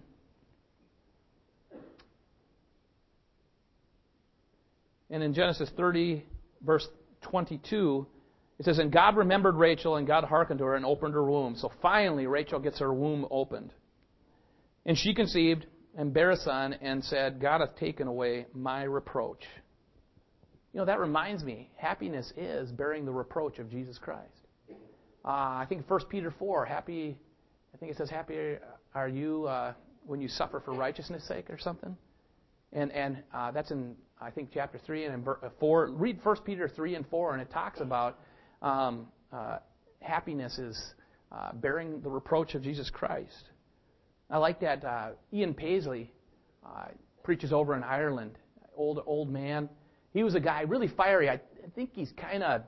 And in Genesis 30, verse 22, it says, "And God remembered Rachel, and God hearkened to her and opened her womb." So finally, Rachel gets her womb opened. "And she conceived and bare a son, and said, God hath taken away my reproach." You know, that reminds me, happiness is bearing the reproach of Jesus Christ. I think 1 Peter 4, happy are you when you suffer for righteousness' sake or something. And that's in, I think, chapter 3 and in 4. Read 1 Peter 3 and 4, and it talks about happiness is bearing the reproach of Jesus Christ. I like that Ian Paisley preaches over in Ireland, old man. He was a guy, really fiery. I think he's kind of,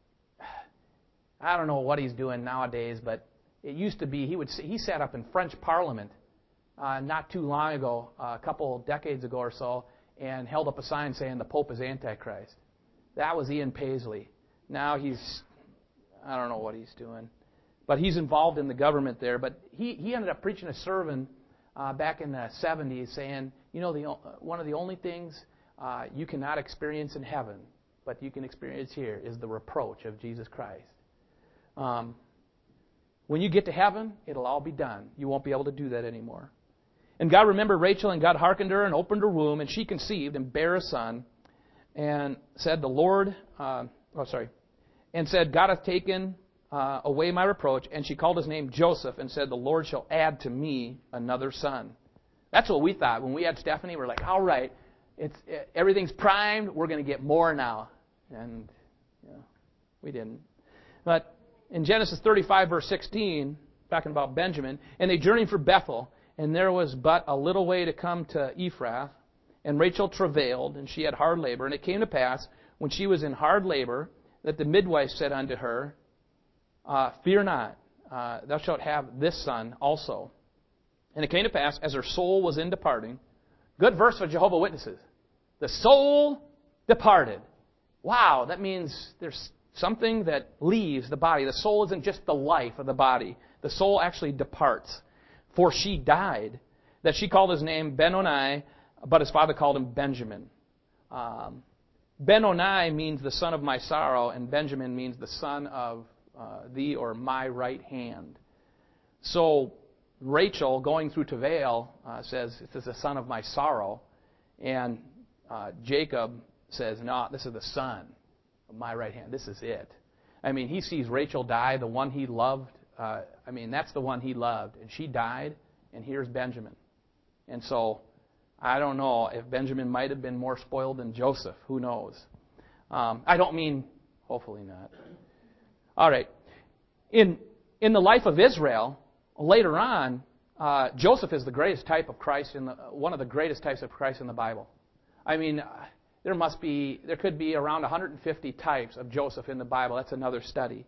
I don't know what he's doing nowadays, but it used to be he sat up in French Parliament not too long ago, a couple decades ago or so, and held up a sign saying the Pope is Antichrist. That was Ian Paisley. Now I don't know what he's doing. But he's involved in the government there. But he ended up preaching a sermon back in the 70s saying, you know, one of the only things you cannot experience in heaven, but you can experience here, is the reproach of Jesus Christ. When you get to heaven, it'll all be done. You won't be able to do that anymore. "And God remembered Rachel, and God hearkened her and opened her womb, and she conceived and bare a son, and said, and said, God hath taken away my reproach. And she called his name Joseph, and said, the Lord shall add to me another son." That's what we thought. When we had Stephanie, we're like, all right, everything's primed. We're going to get more now. And we didn't. But in Genesis 35, verse 16, talking about Benjamin, "And they journeyed for Bethel, and there was but a little way to come to Ephrath. And Rachel travailed, and she had hard labor. And it came to pass, when she was in hard labor, that the midwife said unto her, Fear not, thou shalt have this son also. And it came to pass, as her soul was in departing," good verse for Jehovah's Witnesses, "the soul departed." Wow, that means there's something that leaves the body. The soul isn't just the life of the body. The soul actually departs. "For she died, that she called his name Ben-Oni, but his father called him Benjamin." Ben-Oni means the son of my sorrow, and Benjamin means the son of thee, or my right hand. So Rachel, going through travail, says, "This is the son of my sorrow." And Jacob says, "No, this is the son of my right hand. This is it." I mean, he sees Rachel die, the one he loved. That's the one he loved. And she died, and here's Benjamin. And so, I don't know if Benjamin might have been more spoiled than Joseph. Who knows? Hopefully not. All right. In the life of Israel, later on, Joseph is the greatest type of Christ, one of the greatest types of Christ in the Bible. I mean, there could be around 150 types of Joseph in the Bible. That's another study.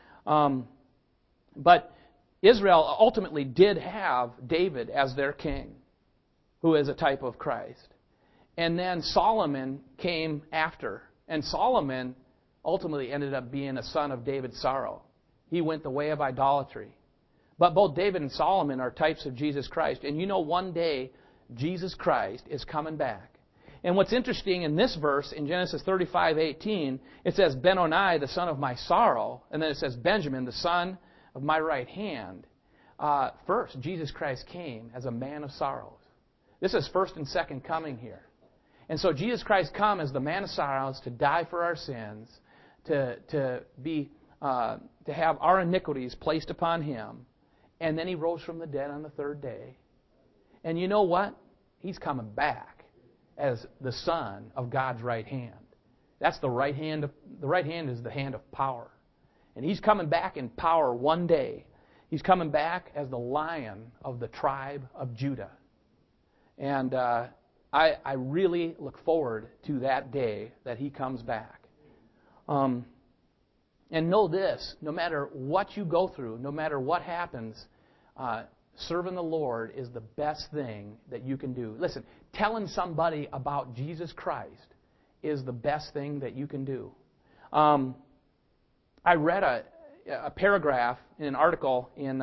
But Israel ultimately did have David as their king, who is a type of Christ. And then Solomon came after. And Solomon ultimately ended up being a son of David's sorrow. He went the way of idolatry. But both David and Solomon are types of Jesus Christ. And you know, one day, Jesus Christ is coming back. And what's interesting in this verse, in Genesis 35:18, it says, Benoni, the son of my sorrow. And then it says, Benjamin, the son of my right hand. First, Jesus Christ came as a man of sorrows. This is first and second coming here. And so Jesus Christ come as the man of sorrows to die for our sins, to have our iniquities placed upon Him. And then He rose from the dead on the third day. And you know what? He's coming back as the Son of God's right hand. That's the right hand. The right hand is the hand of power. And He's coming back in power one day. He's coming back as the Lion of the tribe of Judah. And I really look forward to that day that He comes back. And know this, no matter what you go through, no matter what happens, serving the Lord is the best thing that you can do. Listen, telling somebody about Jesus Christ is the best thing that you can do. I read a paragraph in an article in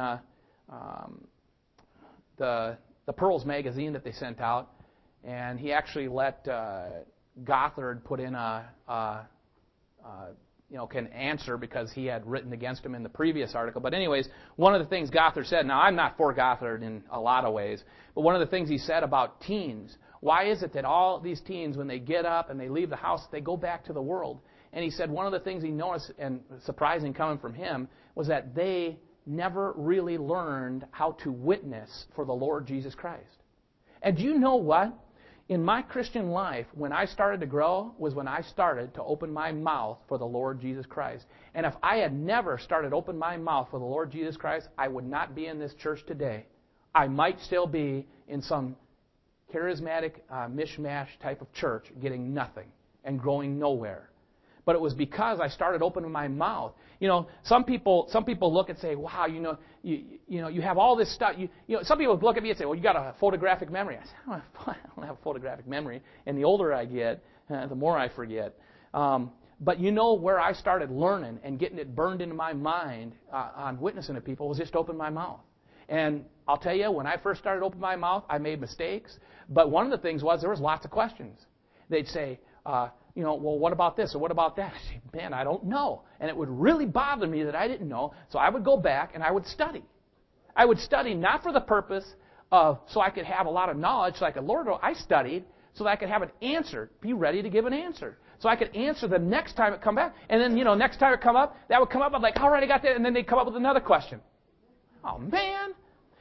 the Pearls magazine that they sent out, and he actually let Gothard put in can answer because he had written against him in the previous article. But anyways, one of the things Gothard said, now I'm not for Gothard in a lot of ways, but one of the things he said about teens, why is it that all these teens, when they get up and they leave the house, they go back to the world? And he said one of the things he noticed, and surprising coming from him, was that they never really learned how to witness for the Lord Jesus Christ. And do you know what? In my Christian life, when I started to grow, was when I started to open my mouth for the Lord Jesus Christ. And if I had never started to open my mouth for the Lord Jesus Christ, I would not be in this church today. I might still be in some charismatic mishmash type of church, getting nothing and growing nowhere. But it was because I started opening my mouth. You know, some people look and say, "Wow, you have all this stuff." Some people look at me and say, "Well, you got a photographic memory." I said, "I don't have a photographic memory." And the older I get, the more I forget. But you know where I started learning and getting it burned into my mind on witnessing to people was just open my mouth. And I'll tell you, when I first started opening my mouth, I made mistakes. But one of the things was there was lots of questions. They'd say, well, what about this or what about that? I say, man, I don't know. And it would really bother me that I didn't know. So I would go back and I would study. I would study not for the purpose of so I could have a lot of knowledge, so I could learn. I studied so that I could have an answer, be ready to give an answer. So I could answer the next time it come back. And then, next time it come up, that would come up. I'm like, all right, I got that. And then they'd come up with another question. Oh, man.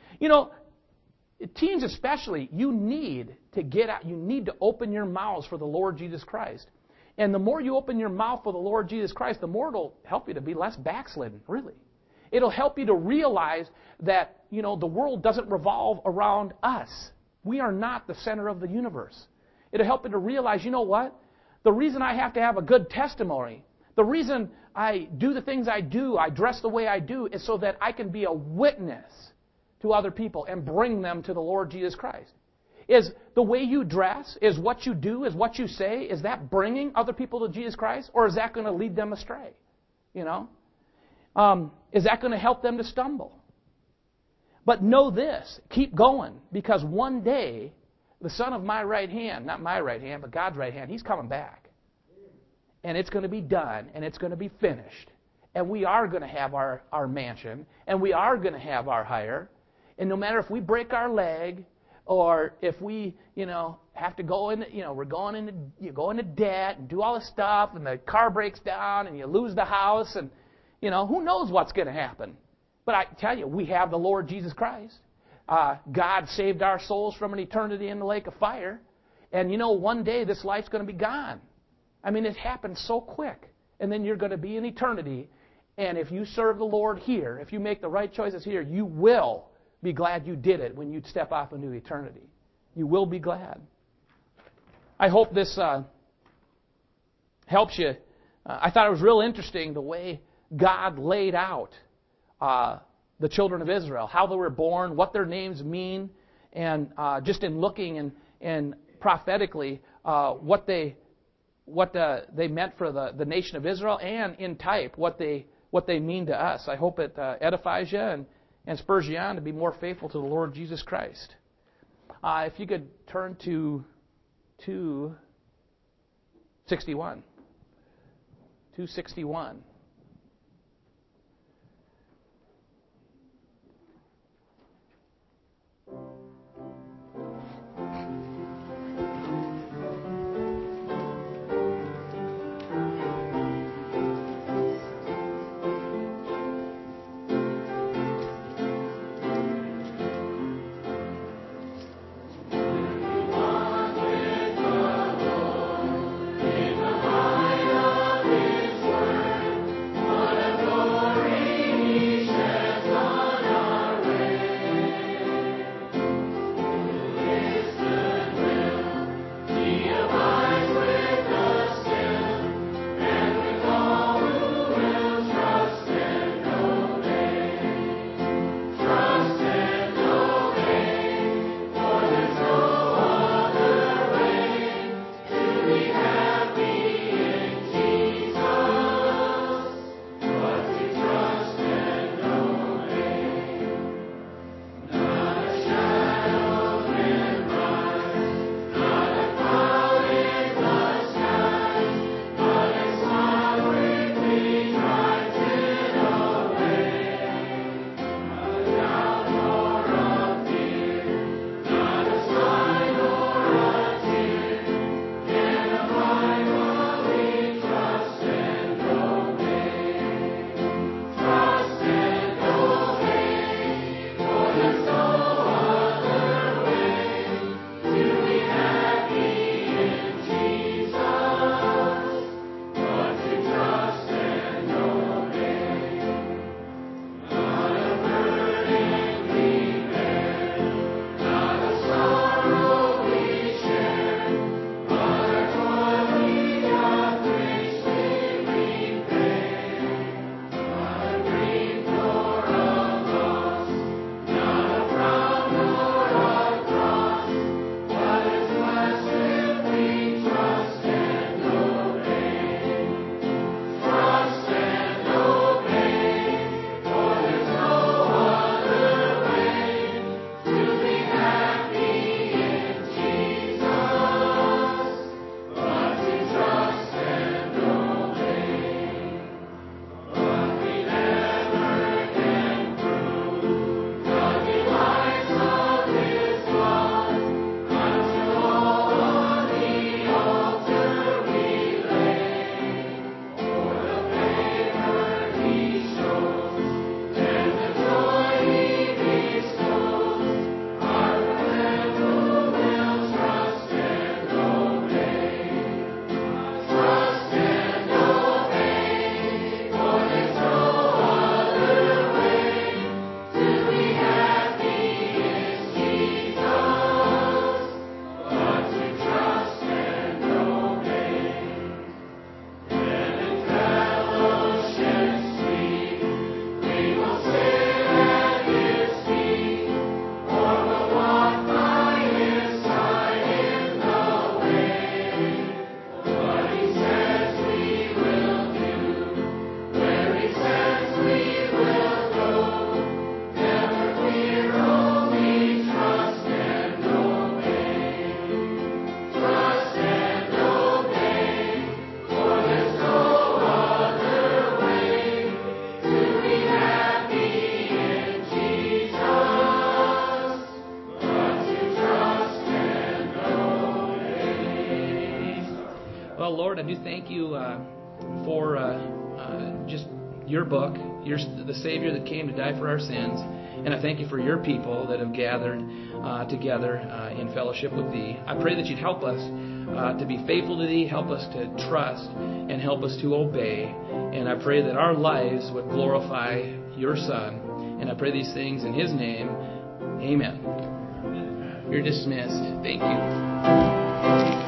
Teens especially, you need to get out. You need to open your mouths for the Lord Jesus Christ. And the more you open your mouth for the Lord Jesus Christ, the more it'll help you to be less backslidden, really. It'll help you to realize that, the world doesn't revolve around us. We are not the center of the universe. It'll help you to realize, you know what? The reason I have to have a good testimony, the reason I do the things I do, I dress the way I do, is so that I can be a witness to other people and bring them to the Lord Jesus Christ. Is the way you dress, is what you do, is what you say, is that bringing other people to Jesus Christ? Or is that going to lead them astray? Is that going to help them to stumble? But know this, keep going, because one day, the Son of my right hand, not my right hand, but God's right hand, He's coming back. And it's going to be done, and it's going to be finished. And we are going to have our mansion, and we are going to have our hire. And no matter if we break our leg, or if we, have to go into, we're going into debt and do all this stuff, and the car breaks down, and you lose the house, and Who knows what's going to happen? But I tell you, we have the Lord Jesus Christ. God saved our souls from an eternity in the lake of fire. And one day this life's going to be gone. I mean, it happens so quick. And then you're going to be in eternity. And if you serve the Lord here, if you make the right choices here, you will be glad you did it when you step off into eternity. You will be glad. I hope this helps you. I thought it was real interesting the way God laid out the children of Israel, how they were born, what their names mean, and just in looking and prophetically what they meant for the nation of Israel, and in type what they mean to us. I hope it edifies you and spurs you on to be more faithful to the Lord Jesus Christ. If you could turn to 261. 261. Well, Lord, I do thank you for just your book. You're the Savior that came to die for our sins. And I thank you for your people that have gathered together in fellowship with Thee. I pray that you'd help us to be faithful to Thee, help us to trust, and help us to obey. And I pray that our lives would glorify your Son. And I pray these things in His name. Amen. You're dismissed. Thank you.